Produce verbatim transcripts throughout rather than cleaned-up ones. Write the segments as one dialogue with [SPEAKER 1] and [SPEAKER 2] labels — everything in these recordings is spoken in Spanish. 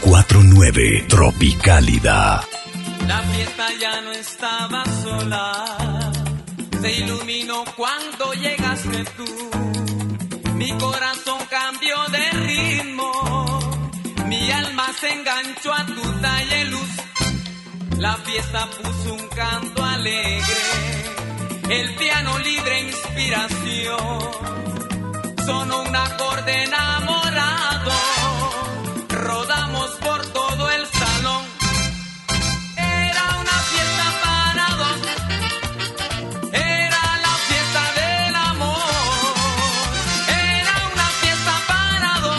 [SPEAKER 1] cuatro nueve Tropicálida.
[SPEAKER 2] La fiesta ya no estaba sola, se iluminó cuando llegaste tú. Mi corazón cambió de ritmo, mi alma se enganchó a tu talla y luz. La fiesta puso un canto alegre, el piano libre inspiración. Sonó un acorde enamorado, rodamos por todo el salón. Era una fiesta para dos, era la fiesta del amor. Era una fiesta para dos,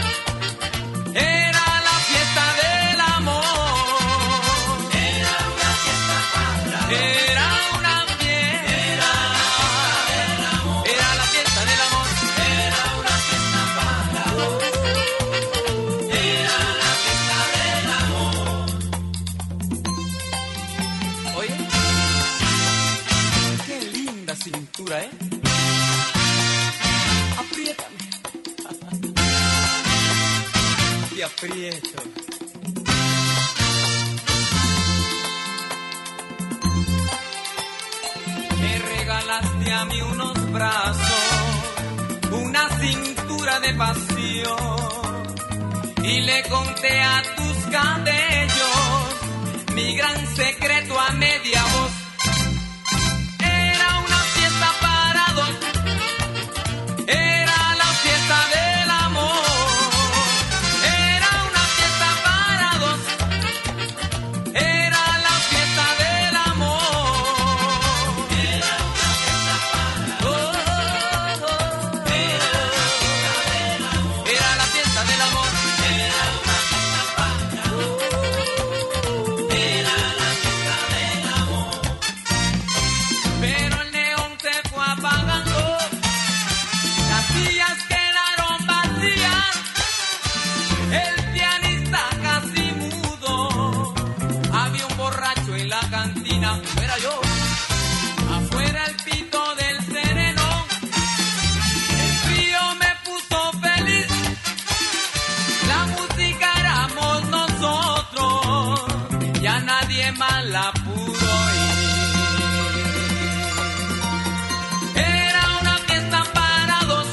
[SPEAKER 2] era la fiesta del amor. Era una fiesta para dos, era una fiesta, era del amor. Era la fiesta del amor, era una fiesta para dos, era la fiesta del amor. Oye, qué linda cintura, ¿eh? Apriétame. Te aprieto. Me regalaste a mí unos brazos, una cintura de pasión, y le conté a tus cabellos mi gran secreto a media voz. Era una fiesta para dos, era la fiesta del amor. Era una fiesta para dos, era la fiesta del amor. Era una fiesta para dos, era la fiesta del amor. Era una fiesta para dos, era la fiesta del amor. Pero el neón se fue apagando, las sillas quedaron vacías, el pianista casi mudo. Había un borracho en la cantina, no era yo. Afuera el pito del sereno, el frío me puso feliz. La música éramos nosotros, ya nadie más la pudo oír. Era una fiesta para dos,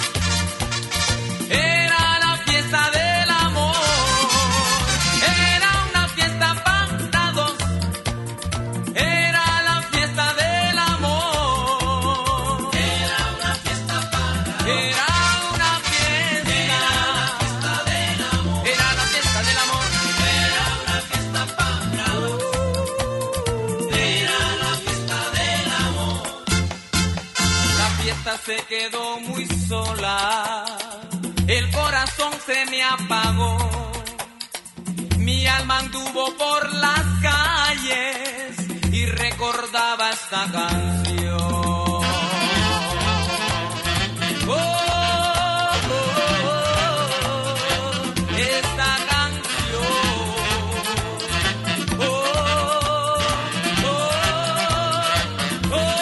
[SPEAKER 2] era la fiesta del amor. Era una fiesta para dos, era la fiesta del amor. Era una fiesta para dos, era una fiesta, era la fiesta del amor. Era la fiesta del amor, era una fiesta para dos, era la fiesta del amor. La fiesta se quedó muy sola, el corazón se me apagó, mi alma anduvo por las calles y recordaba esta canción. Oh, oh, oh, esta canción. Oh, oh, oh, oh.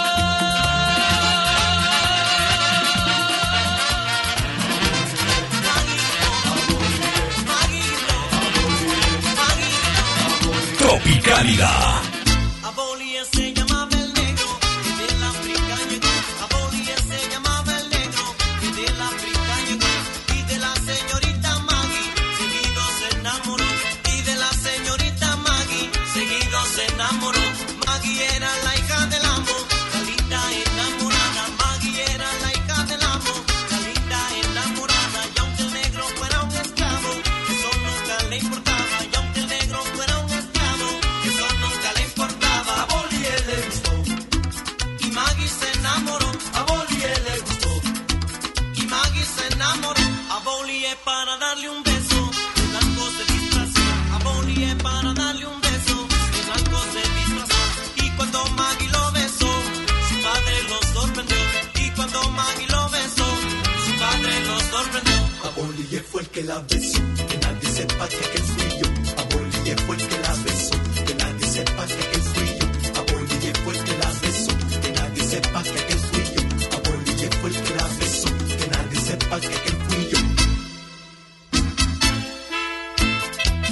[SPEAKER 1] Tropicálida.
[SPEAKER 3] Abolía se llamaba el negro, que del África llegó. Abolía se llamaba el negro, que del África llegó. Y de la señorita Maggie, seguido se enamoró. Y de la señorita Maggie, seguido se enamoró. Maggie era la hija del amo, la linda enamorada. Maggie era la hija del amo, la linda enamorada. Y aunque el negro fuera un esclavo, eso nunca le importaba. Y aunque el negro fuera un esclavo, eso nunca le importaba. A Bolie le gustó y Maggie se enamoró. A Bolie le gustó y Maggie se enamoró. A Bolie para darle un beso, el blanco se disfrazó. A Bolie para darle un beso, el blanco se disfrazó. Y cuando Maggie lo besó, su padre lo sorprendió. Y cuando Maggie lo besó, su padre lo sorprendió.
[SPEAKER 4] A Bolie fue el que la besó, que nadie sepa que aquel fui yo. A Bolie fue el que la besó, que nadie sepa que aquel fui yo. A Bolie fue el que la besó, que nadie sepa que aquel fui yo. A Bolie fue el que la besó, que nadie sepa que aquel fui yo.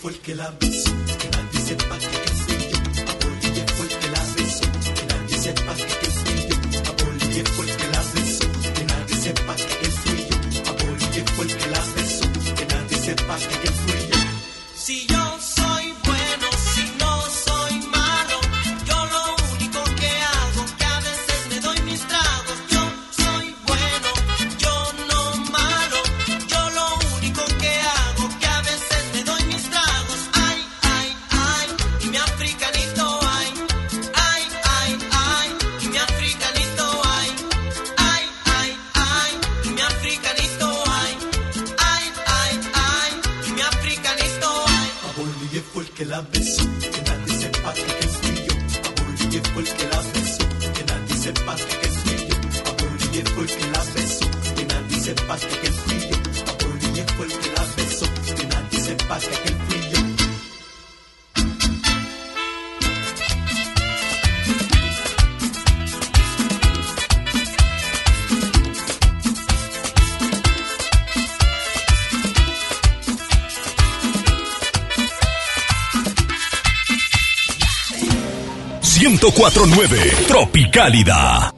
[SPEAKER 4] fue el que la besó, que nadie sepa que aquel fui yo. A Bolille fue el que la besó, que nadie sepa que aquel fui yo. A Bolille fue el que la besó, que nadie sepa que aquel fui yo. A Bolille fue el que la besó, que nadie sepa que aquel fui yo.
[SPEAKER 3] Si yo soy bueno, si no soy malo, yo lo único que hago, que a veces me doy mis tragos. Yo soy bueno, yo no malo, yo lo único que hago, que a veces me doy mis tragos. Ay, ay, ay, y mi africanito, ay, ay, ay, ay, y mi africanito, ay, ay, ay, ay, y mi africanito, ay, ay, ay, ay, y mi africanito, ay.
[SPEAKER 4] A Bolille fue el que la besó, que nadie sepa que aquel fui yo. A Bolille fue el que la besó, que nadie sepa que aquel fui yo. A Bolille fue el que la besó, que nadie sepa que aquel fui yo. A Bolille fue el que la besó, que nadie sepa que aquel fui yo.
[SPEAKER 1] ciento cuatro punto nueve Tropicálida.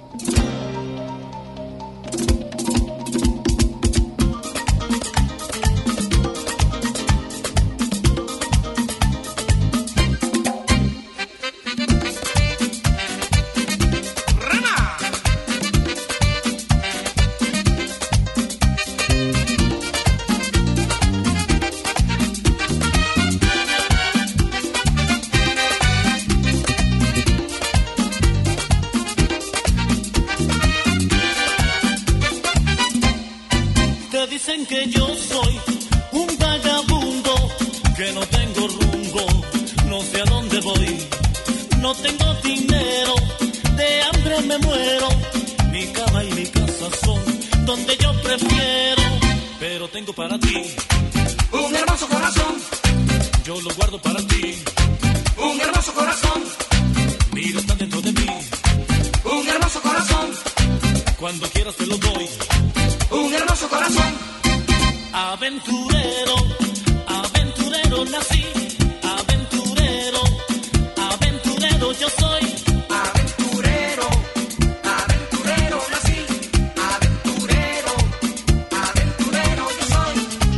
[SPEAKER 3] Te dicen que yo soy un vagabundo, que no tengo rumbo, no sé a dónde voy, no tengo dinero, de hambre me muero, mi cama y mi casa son donde yo prefiero, pero tengo para ti un hermoso corazón, yo lo guardo para ti, un hermoso corazón, mira, está dentro de mí, un hermoso corazón, cuando quieras te lo doy. Un hermoso corazón, aventurero, aventurero nací, aventurero, aventurero yo soy. Aventurero, aventurero nací, aventurero, aventurero yo soy.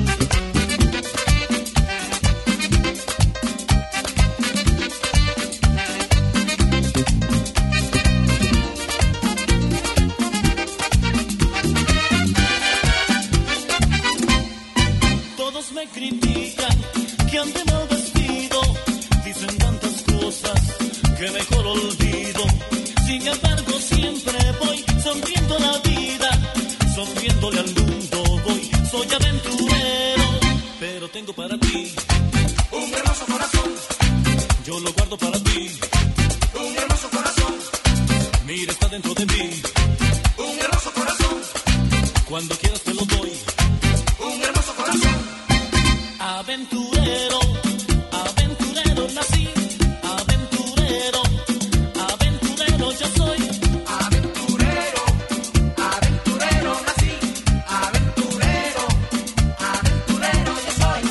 [SPEAKER 3] Todos me critican que ande mal vestido, dicen tantas cosas que mejor olvido. Sin embargo siempre voy sonriendo la vida, sonriéndole al mundo voy. Soy aventurero, pero tengo para ti un hermoso corazón, yo lo guardo para ti. Un hermoso corazón, mira, está dentro de mí. Un hermoso corazón, cuando quieras te lo doy. Un hermoso corazón, aventurero, aventurero nací, aventurero, aventurero yo soy. Aventurero, aventurero nací, aventurero, aventurero yo soy.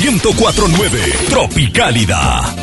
[SPEAKER 1] ciento cuatro punto nueve Tropicálida.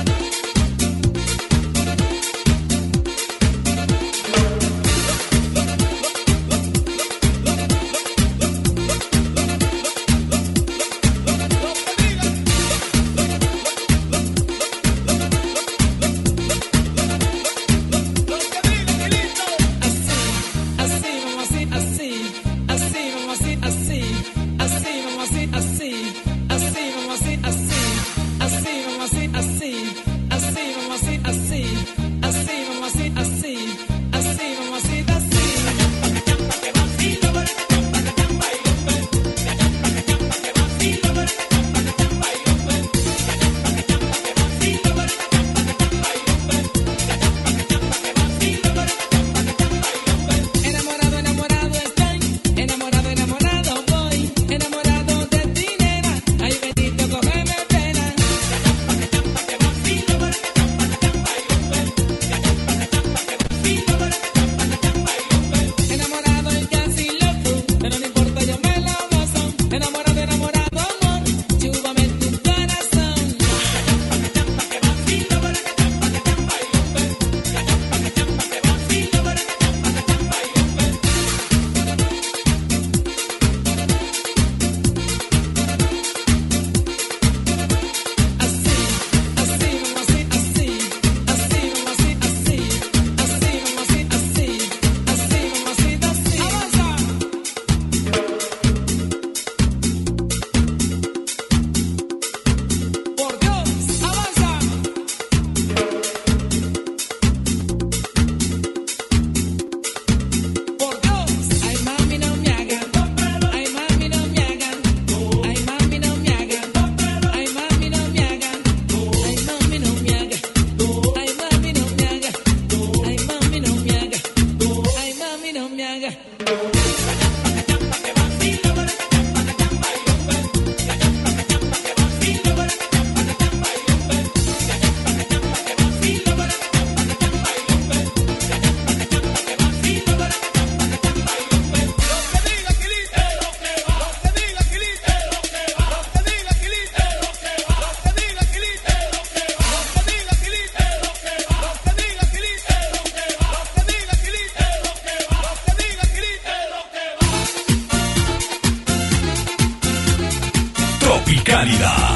[SPEAKER 1] Tropicálida.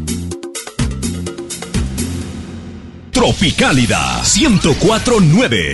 [SPEAKER 1] Tropicálida ciento cuatro punto nueve.